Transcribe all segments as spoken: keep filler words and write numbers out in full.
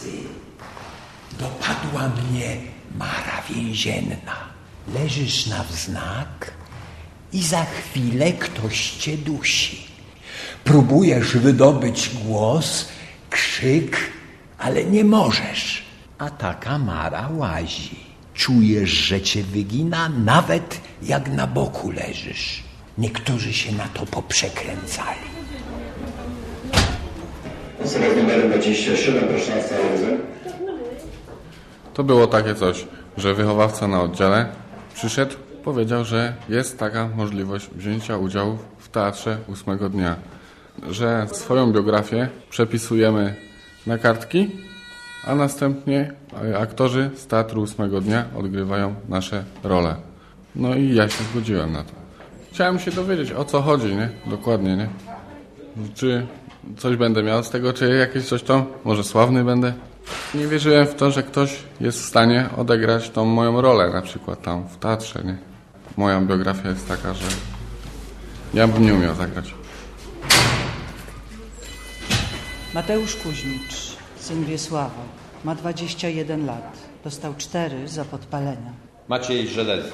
nocy dopadła mnie mara więzienna. Leżysz na wznak i za chwilę ktoś cię dusi. Próbujesz wydobyć głos, krzyk, ale nie możesz. A taka mara łazi. Czujesz, że cię wygina, nawet jak na boku leżysz. Niektórzy się na to poprzekręcali. Sobie numer dwadzieścia siedem, proszę na salę. To było takie coś, że wychowawca na oddziale przyszedł, powiedział, że jest taka możliwość wzięcia udziału w teatrze ósmego dnia. Że swoją biografię przepisujemy na kartki, a następnie aktorzy z teatru ósmego dnia odgrywają nasze role. No i ja się zgodziłem na to. Chciałem się dowiedzieć, o co chodzi, nie? Dokładnie, nie? Czy coś będę miał z tego, czy jakieś coś tam, może sławny będę? Nie wierzyłem w to, że ktoś jest w stanie odegrać tą moją rolę, na przykład tam w teatrze, nie? Moja biografia jest taka, że ja bym nie umiał zagrać. Mateusz Kuźmicz, syn Wiesława, ma dwadzieścia jeden lat. Dostał cztery za podpalenia. Maciej Żelezny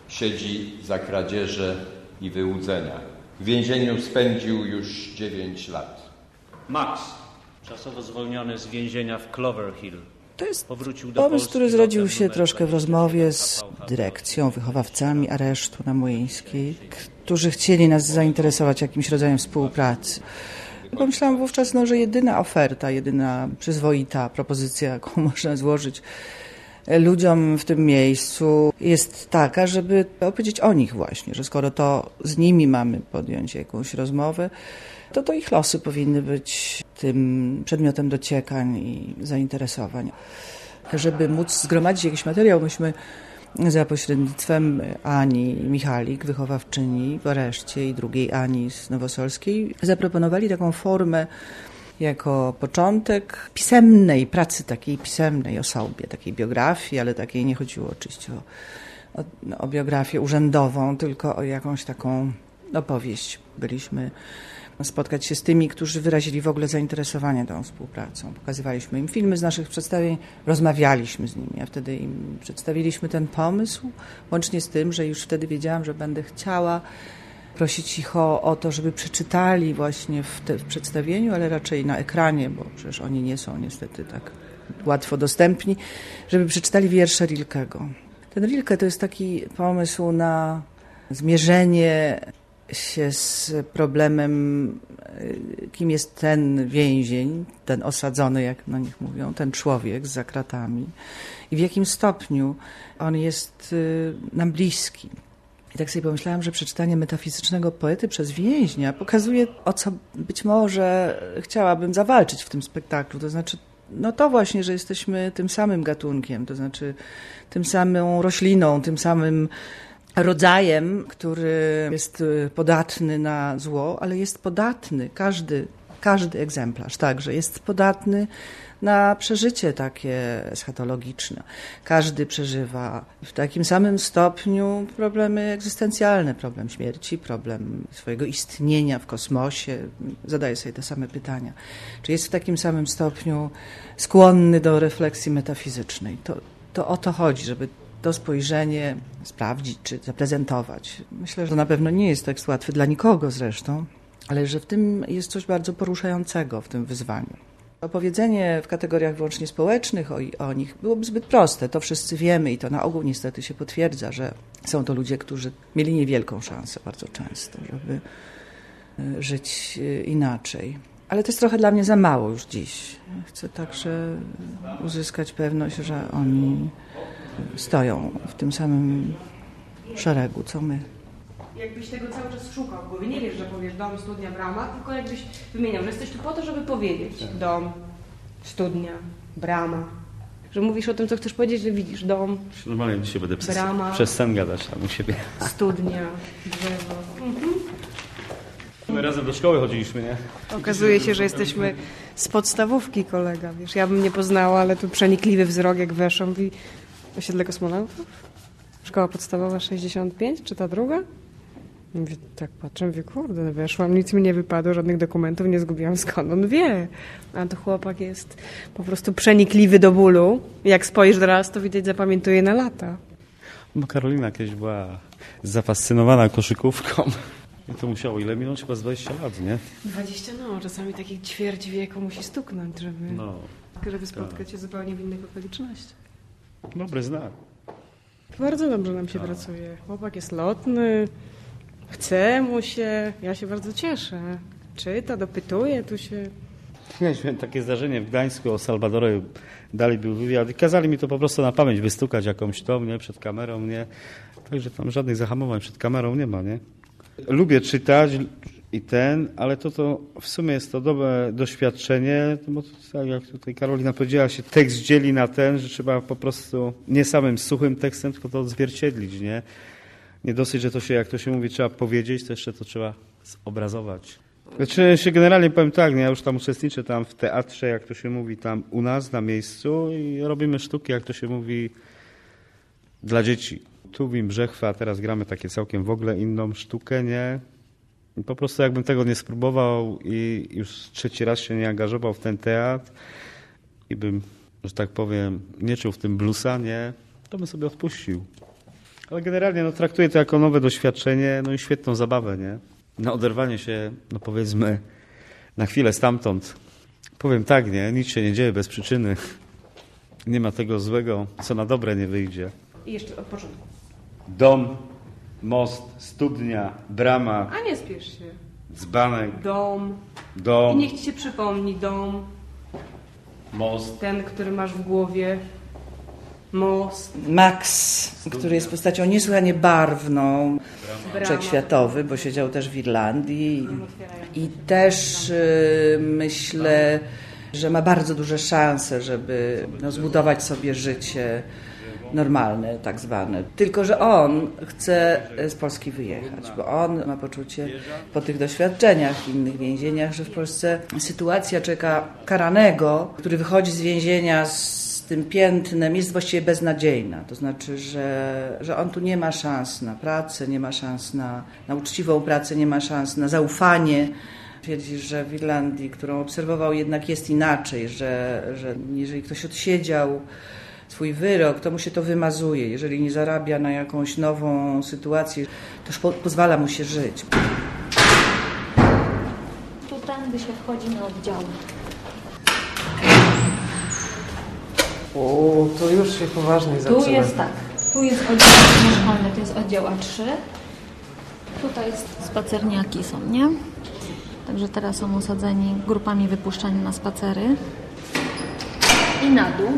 siedzi za kradzieże i wyłudzenia. W więzieniu spędził już dziewięć lat. Max, czasowo zwolniony z więzienia w Clover Hill. To jest Powrócił do pomysł, Polski który zrodził się numer troszkę w rozmowie z dyrekcją, wychowawcami aresztu na Młyńskiej, którzy chcieli nas zainteresować jakimś rodzajem współpracy. Pomyślałam wówczas, no, że jedyna oferta, jedyna przyzwoita propozycja, jaką można złożyć ludziom w tym miejscu, jest taka, żeby opowiedzieć o nich właśnie, że skoro to z nimi mamy podjąć jakąś rozmowę, to to ich losy powinny być tym przedmiotem dociekań i zainteresowań. Żeby móc zgromadzić jakiś materiał, myśmy za pośrednictwem Ani Michalik, wychowawczyni w areszcie, i drugiej Ani z Nowosolskiej, zaproponowali taką formę jako początek pisemnej pracy, takiej pisemnej o sobie, takiej biografii, ale takiej nie chodziło oczywiście o, o, o biografię urzędową, tylko o jakąś taką opowieść. Byliśmy spotkać się z tymi, którzy wyrazili w ogóle zainteresowanie tą współpracą. Pokazywaliśmy im filmy z naszych przedstawień, rozmawialiśmy z nimi, a wtedy im przedstawiliśmy ten pomysł, łącznie z tym, że już wtedy wiedziałam, że będę chciała prosić ich o, o to, żeby przeczytali właśnie w, te, w przedstawieniu, ale raczej na ekranie, bo przecież oni nie są niestety tak łatwo dostępni, żeby przeczytali wiersze Rilkego. Ten Rilke to jest taki pomysł na zmierzenie się z problemem, kim jest ten więzień, ten osadzony, jak na nich mówią, ten człowiek za kratami i w jakim stopniu on jest nam bliski. I tak sobie pomyślałam, że przeczytanie metafizycznego poety przez więźnia pokazuje, o co być może chciałabym zawalczyć w tym spektaklu. To znaczy, no to właśnie, że jesteśmy tym samym gatunkiem, to znaczy tym samą rośliną, tym samym rodzajem, który jest podatny na zło, ale jest podatny, każdy, każdy egzemplarz także jest podatny na przeżycie takie eschatologiczne. Każdy przeżywa w takim samym stopniu problemy egzystencjalne, problem śmierci, problem swojego istnienia w kosmosie. Zadaje sobie te same pytania. Czy jest w takim samym stopniu skłonny do refleksji metafizycznej? To, to o to chodzi, żeby to spojrzenie sprawdzić czy zaprezentować. Myślę, że to na pewno nie jest tekst łatwy dla nikogo zresztą, ale że w tym jest coś bardzo poruszającego, w tym wyzwaniu. Opowiedzenie w kategoriach wyłącznie społecznych o, o nich byłoby zbyt proste. To wszyscy wiemy i to na ogół niestety się potwierdza, że są to ludzie, którzy mieli niewielką szansę bardzo często, żeby żyć inaczej. Ale to jest trochę dla mnie za mało już dziś. Chcę także uzyskać pewność, że oni stoją w tym samym szeregu, co my. Jakbyś tego cały czas szukał w głowie, nie wiesz, że powiesz dom, studnia, brama, tylko jakbyś wymieniał, że jesteś tu po to, żeby powiedzieć dom, studnia, brama. Że mówisz o tym, co chcesz powiedzieć, że widzisz dom, normalnie dzisiaj będę przez, brama, przez sen gadać tam u siebie. Studnia, drzewo. Mhm. My razem do szkoły chodziliśmy, nie? Okazuje się, że jesteśmy z podstawówki, kolega, wiesz, ja bym nie poznała, ale tu przenikliwy wzrok, jak weszłam i osiedle kosmonautów? Szkoła podstawowa sześćdziesiąt pięć, czy ta druga? Mówię, tak patrzę, mówię, kurde, no weszłam, nic mi nie wypadło, żadnych dokumentów nie zgubiłam, skąd on wie. A to chłopak jest po prostu przenikliwy do bólu. Jak spojrzysz raz, to widać, zapamiętuje na lata. Bo Karolina kiedyś była zafascynowana koszykówką. I to musiało ile minąć? Chyba z dwadzieścia lat, nie? dwadzieścia, no, czasami takich ćwierć wieku musi stuknąć, żeby, No. żeby spotkać się zupełnie w innych okolicznościach. Dobry znak. Bardzo dobrze nam się pracuje. Chłopak jest lotny, chce mu się, ja się bardzo cieszę. Czyta, dopytuje, tu się... Mieliśmy takie zdarzenie w Gdańsku, o Salwadorze dali był wywiad i kazali mi to po prostu na pamięć wystukać jakąś tą, nie, przed kamerą, nie. Także tam żadnych zahamowań przed kamerą nie ma, nie. Lubię czytać i ten, ale to, to w sumie jest to dobre doświadczenie, bo to, tak jak tutaj Karolina powiedziała, się tekst dzieli na ten, że trzeba po prostu nie samym suchym tekstem, tylko to odzwierciedlić, nie? Nie dosyć, że to się, jak to się mówi, trzeba powiedzieć, to jeszcze to trzeba zobrazować. Znaczy się generalnie powiem tak, nie? Ja już tam uczestniczę tam w teatrze, jak to się mówi, tam u nas na miejscu i robimy sztuki, jak to się mówi, dla dzieci. Tuwim, Brzechwa, teraz gramy takie całkiem w ogóle inną sztukę, nie? I po prostu jakbym tego nie spróbował i już trzeci raz się nie angażował w ten teatr i bym, że tak powiem, nie czuł w tym bluesa, nie? To bym sobie odpuścił. Ale generalnie no, traktuję to jako nowe doświadczenie, no i świetną zabawę, nie? Na oderwanie się, no powiedzmy, na chwilę stamtąd. Powiem tak, nie? Nic się nie dzieje bez przyczyny. Nie ma tego złego, co na dobre nie wyjdzie. I jeszcze od początku. Dom, most, studnia, brama, A nie spiesz się. dzbanek, Dom. dom, I niech ci się przypomni dom. most. Ten, który masz w głowie. Most. Max, który jest postacią niesłychanie barwną, Brama. wszechświatowy, bo siedział też w Irlandii i też y, myślę, że ma bardzo duże szanse, żeby no, zbudować sobie życie normalne, tak zwane. Tylko że on chce z Polski wyjechać, bo on ma poczucie po tych doświadczeniach w innych więzieniach, że w Polsce sytuacja człowieka karanego, który wychodzi z więzienia z tym piętnem, jest właściwie beznadziejna. To znaczy, że, że on tu nie ma szans na pracę, nie ma szans na, na uczciwą pracę, nie ma szans na zaufanie. Twierdzi, że w Irlandii, którą obserwował, jednak jest inaczej, że, że jeżeli ktoś odsiedział swój wyrok, to mu się to wymazuje. Jeżeli nie zarabia na jakąś nową sytuację, to już po, pozwala mu się żyć. Tu tędy się wchodzi na oddziały. O, to już się poważnie zaczyna. Tu jest tak, tu jest oddział mieszkalny, to jest oddział A trzy. Tutaj jest spacerniaki są, nie? Także teraz są osadzeni grupami wypuszczani na spacery. I na dół.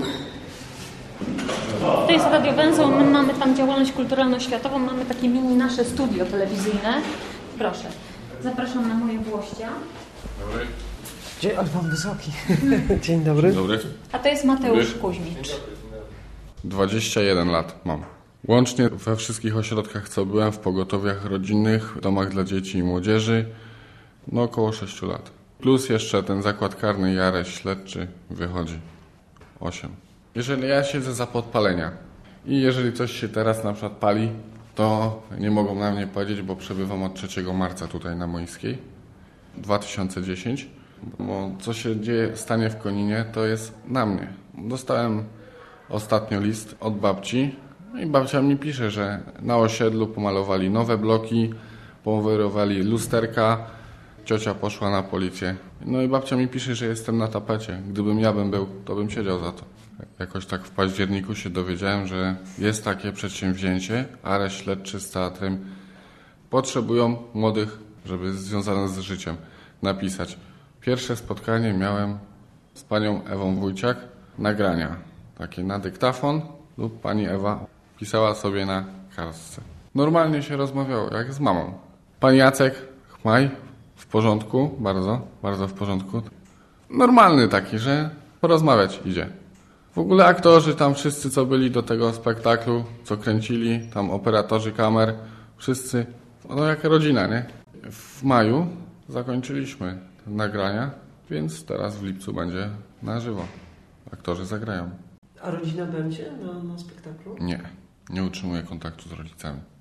To jest Radio Węzeł, my mamy tam działalność kulturalno-światową, mamy takie mini nasze studio telewizyjne. Proszę, zapraszam na moje włościa. Dobry. Dzień, ale pan wysoki. Dzień dobry. Dobry. A to jest Mateusz Kuźmicz. dwadzieścia jeden lat mam. Łącznie we wszystkich ośrodkach, co byłem, w pogotowiach rodzinnych, domach dla dzieci i młodzieży, no około sześciu lat. Plus jeszcze ten zakład karny i areszt śledczy wychodzi osiem. Jeżeli ja siedzę za podpalenia i jeżeli coś się teraz na przykład pali, to nie mogą na mnie powiedzieć, bo przebywam od trzeciego marca tutaj na Młyńskiej, dwa tysiące dziesiąty. Bo co się dzieje, stanie w Koninie, to jest na mnie. Dostałem ostatnio list od babci i babcia mi pisze, że na osiedlu pomalowali nowe bloki, powyrowali lusterka, ciocia poszła na policję. No i babcia mi pisze, że jestem na tapecie. Gdybym ja bym był, to bym siedział za to. Jakoś tak w październiku się dowiedziałem, że jest takie przedsięwzięcie, areszt śledczy z teatrem. Potrzebują młodych, żeby związane z życiem napisać. Pierwsze spotkanie miałem z panią Ewą Wójciak, nagrania takie na dyktafon lub pani Ewa pisała sobie na kartce. Normalnie się rozmawiało, jak z mamą. Pan Jacek Chmaj, w porządku, bardzo, bardzo w porządku. Normalny taki, że porozmawiać idzie. W ogóle aktorzy tam wszyscy, co byli do tego spektaklu, co kręcili, tam operatorzy kamer, wszyscy, no jak rodzina, nie? W maju zakończyliśmy nagrania, więc teraz w lipcu będzie na żywo. Aktorzy zagrają. A rodzina będzie na, na spektaklu? Nie, nie utrzymuję kontaktu z rodzicami.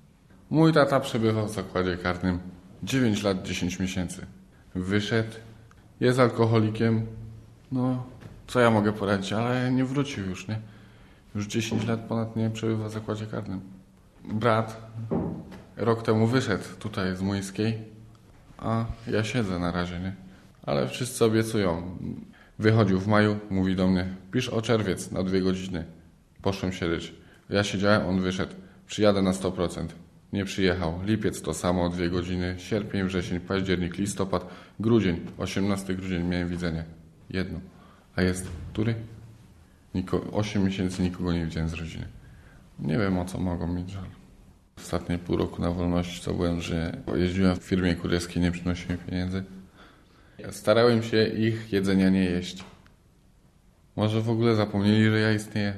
Mój tata przebywał w zakładzie karnym dziewięć lat dziesięć miesięcy. Wyszedł, jest alkoholikiem, no co ja mogę poradzić, ale nie wrócił już, nie? Już dziesięć lat ponad nie przebywa w zakładzie karnym. Brat rok temu wyszedł tutaj z Młyńskiej, a ja siedzę na razie, nie? Ale wszyscy obiecują. Wychodził w maju, mówi do mnie, pisz o czerwiec na dwie godziny. Poszłem siedzieć. Ja siedziałem, on wyszedł. Przyjadę na sto procent. Nie przyjechał. Lipiec to samo, dwie godziny. Sierpień, wrzesień, październik, listopad, grudzień. osiemnasty grudzień miałem widzenie. Jedno. A jest który? Niko, osiem miesięcy nikogo nie widziałem z rodziny. Nie wiem, o co mogą mieć żal. Ostatnie pół roku na wolności co byłem, że jeździłem w firmie kurierskiej, nie przynosiłem pieniędzy. Starałem się ich jedzenia nie jeść. Może w ogóle zapomnieli, że ja istnieję.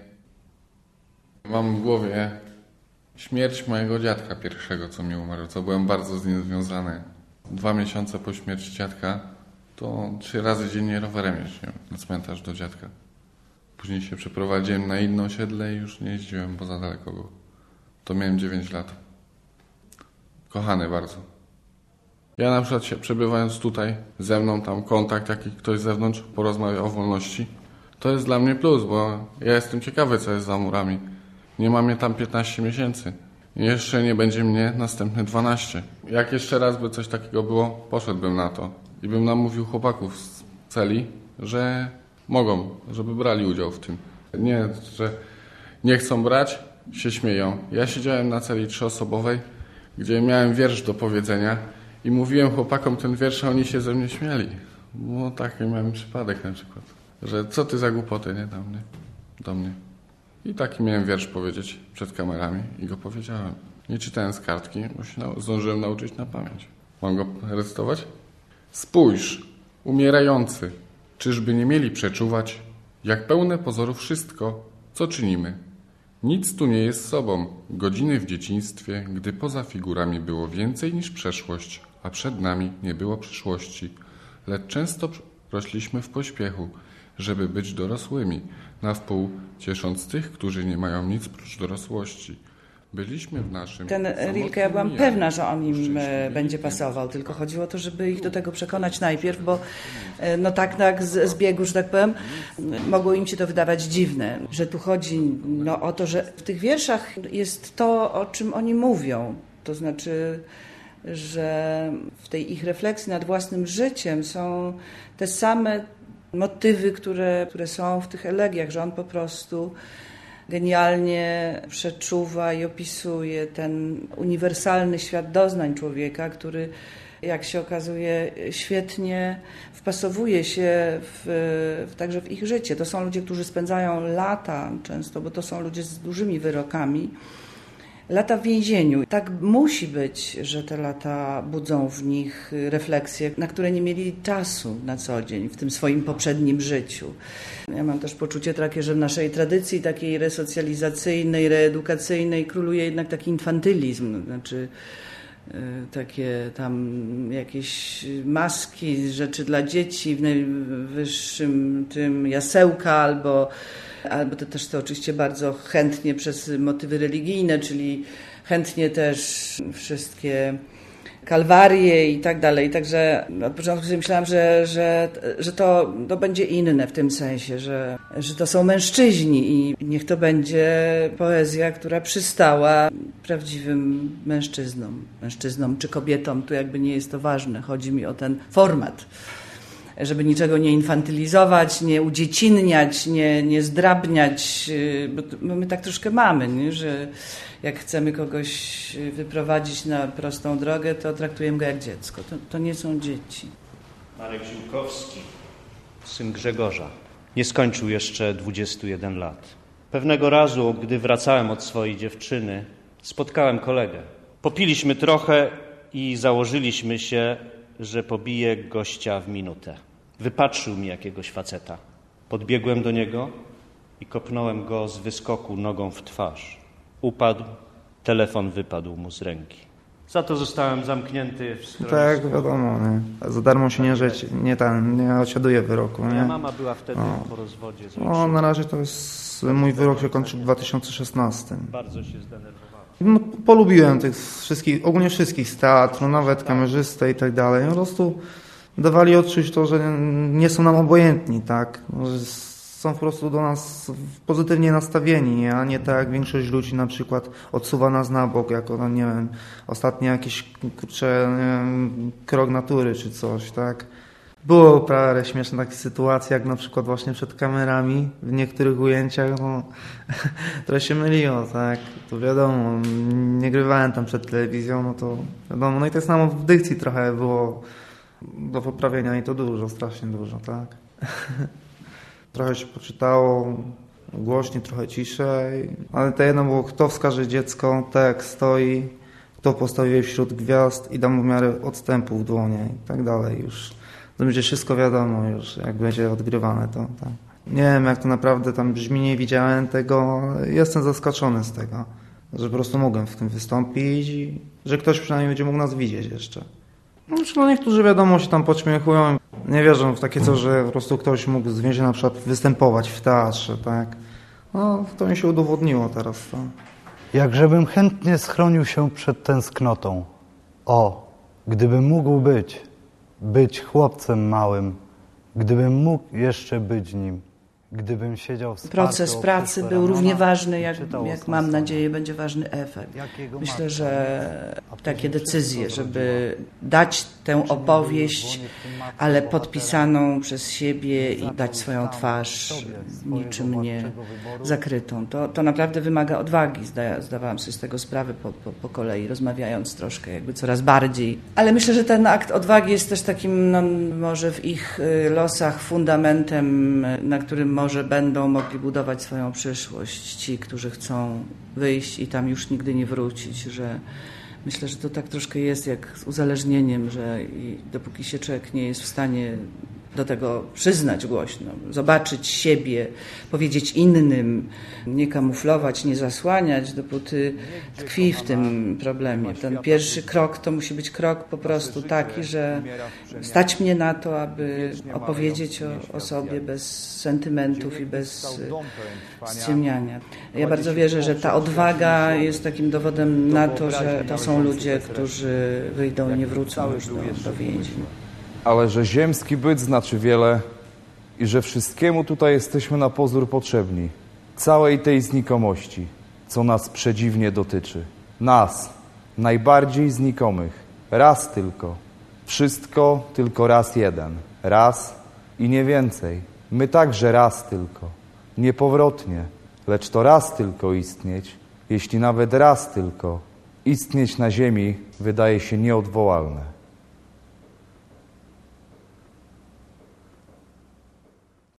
Mam w głowie śmierć mojego dziadka pierwszego, co mi umarł, co byłem bardzo z nim związany. Dwa miesiące po śmierci dziadka to trzy razy dziennie rowerem jeździłem na cmentarz do dziadka. Później się przeprowadziłem na inne osiedle i już nie jeździłem, bo za daleko było. To miałem dziewięć lat. Kochany bardzo. Ja na przykład się, przebywając tutaj ze mną, tam kontakt jakiś ktoś z zewnątrz porozmawia o wolności, to jest dla mnie plus, bo ja jestem ciekawy, co jest za murami. Nie mam mnie tam piętnaście miesięcy. I jeszcze nie będzie mnie następne dwanaście. Jak jeszcze raz by coś takiego było, poszedłbym na to. I bym namówił chłopaków z celi, że mogą, żeby brali udział w tym. Nie, że nie chcą brać, się śmieją. Ja siedziałem na celi trzyosobowej, gdzie miałem wiersz do powiedzenia i mówiłem chłopakom ten wiersz, a oni się ze mnie śmiali. Bo taki miałem przypadek na przykład, że co ty za głupoty, nie, do mnie, do mnie. I taki miałem wiersz powiedzieć przed kamerami i go powiedziałem. Nie czytałem z kartki, bo się na, zdążyłem nauczyć na pamięć. Mam go recytować? Spójrz, umierający, czyżby nie mieli przeczuwać, jak pełne pozorów wszystko, co czynimy. Nic tu nie jest sobą. Godziny w dzieciństwie, gdy poza figurami było więcej niż przeszłość, a przed nami nie było przyszłości. Lecz często rośliśmy w pośpiechu, żeby być dorosłymi, na wpół ciesząc tych, którzy nie mają nic prócz dorosłości. Byliśmy w naszym... Ten Rilke, ja byłam pewna, że on im będzie pasował, tylko chodziło o to, żeby ich do tego przekonać najpierw, bo no tak, tak z, z biegu, że tak powiem, mogło im się to wydawać dziwne, że tu chodzi no, o to, że w tych wierszach jest to, o czym oni mówią. To znaczy, że w tej ich refleksji nad własnym życiem są te same motywy, które, które są w tych elegiach, że on po prostu genialnie przeczuwa i opisuje ten uniwersalny świat doznań człowieka, który, jak się okazuje, świetnie wpasowuje się w, w, także w ich życie. To są ludzie, którzy spędzają lata często, bo to są ludzie z dużymi wyrokami, lata w więzieniu. Tak musi być, że te lata budzą w nich refleksje, na które nie mieli czasu na co dzień w tym swoim poprzednim życiu. Ja mam też poczucie takie, że w naszej tradycji takiej resocjalizacyjnej, reedukacyjnej króluje jednak taki infantylizm, znaczy takie tam jakieś maski, rzeczy dla dzieci w najwyższym tym jasełka albo albo to też to oczywiście bardzo chętnie przez motywy religijne, czyli chętnie też wszystkie kalwarie i tak dalej. Także od początku sobie myślałam, że, że, że to, to będzie inne w tym sensie, że, że to są mężczyźni i niech to będzie poezja, która przystała prawdziwym mężczyznom. Mężczyznom czy kobietom, tu jakby nie jest to ważne. Chodzi mi o ten format. Żeby niczego nie infantylizować, nie udziecinniać, nie, nie zdrabniać, bo my tak troszkę mamy, nie? Że jak chcemy kogoś wyprowadzić na prostą drogę, to traktujemy go jak dziecko. To, to nie są dzieci. Marek Ziłkowski, syn Grzegorza, nie skończył jeszcze dwudziestu jeden lat. Pewnego razu, gdy wracałem od swojej dziewczyny, spotkałem kolegę. Popiliśmy trochę i założyliśmy się, że pobije gościa w minutę. Wypatrzył mi jakiegoś faceta. Podbiegłem do niego i kopnąłem go z wyskoku nogą w twarz. Upadł, telefon wypadł mu z ręki. Za to zostałem zamknięty w stroju. Tak, wiadomo, nie. Za darmo się nie żyć, nie, tam, nie odsiaduje wyroku. Moja nie? mama była wtedy o. po rozwodzie z ojcem. O, na razie to jest, mój wyrok się kończy w dwa tysiące szesnastym. Bardzo się zdenerwowałem. No, polubiłem tych wszystkich, ogólnie wszystkich z teatru, nawet kamerzystę i tak dalej. Po prostu dawali odczuć to, że nie są nam obojętni, tak? Że są po prostu do nas pozytywnie nastawieni, a nie tak jak większość ludzi na przykład odsuwa nas na bok, jako, no nie wiem, ostatni jakiś, kurczę, nie wiem, krok natury czy coś, tak? Było parę śmiesznych takich sytuacji, jak na przykład właśnie przed kamerami, w niektórych ujęciach, no, trochę się myliło, tak? To wiadomo, nie grywałem tam przed telewizją, no to wiadomo, no i tak samo w dykcji trochę było do poprawienia i to dużo, strasznie dużo, tak? Trochę się poczytało, głośniej, trochę ciszej, ale to jedno było, kto wskaże dziecko, tak jak stoi, kto postawi je wśród gwiazd i da mu w miarę odstępu w dłonie i tak dalej już. To będzie wszystko wiadomo już, jak będzie odgrywane to. Tak. Nie wiem, jak to naprawdę tam brzmi, nie widziałem tego, jestem zaskoczony z tego, że po prostu mogłem w tym wystąpić i że ktoś przynajmniej będzie mógł nas widzieć jeszcze. No, niektórzy wiadomo się tam podśmiechują, nie wierzą w takie coś, że po prostu ktoś mógł z więzienia na przykład występować w teatrze, tak. No, to mi się udowodniło teraz. To. Jakżebym chętnie schronił się przed tęsknotą. O, gdybym mógł być, być chłopcem małym, gdybym mógł jeszcze być nim, gdybym siedział w Proces pracy był równie ważny, jak, jak mam nadzieję będzie ważny efekt. Myślę, że takie decyzje, żeby dać tę opowieść, ale podpisaną przez siebie i dać swoją twarz, niczym nie zakrytą, to, to naprawdę wymaga odwagi. Zda, zdawałam sobie z tego sprawę po, po, po kolei, rozmawiając troszkę jakby coraz bardziej. Ale myślę, że ten akt odwagi jest też takim, no, może w ich losach fundamentem, na którym może będą mogli budować swoją przyszłość ci, którzy chcą wyjść i tam już nigdy nie wrócić, że myślę, że to tak troszkę jest jak z uzależnieniem, że i dopóki się człowiek nie jest w stanie do tego przyznać głośno, zobaczyć siebie, powiedzieć innym, nie kamuflować, nie zasłaniać, dopóty tkwi w tym problemie. Ten pierwszy krok to musi być krok po prostu taki, że stać mnie na to, aby opowiedzieć o, o sobie bez sentymentów i bez ściemniania. Ja bardzo wierzę, że ta odwaga jest takim dowodem na to, że to są ludzie, którzy wyjdą i nie wrócą już do, do więzień. Ale że ziemski byt znaczy wiele i że wszystkiemu tutaj jesteśmy na pozór potrzebni. Całej tej znikomości, co nas przedziwnie dotyczy. Nas, najbardziej znikomych. Raz tylko. Wszystko tylko raz jeden. Raz i nie więcej. My także raz tylko. Niepowrotnie, lecz to raz tylko istnieć, jeśli nawet raz tylko. Istnieć na ziemi wydaje się nieodwołalne.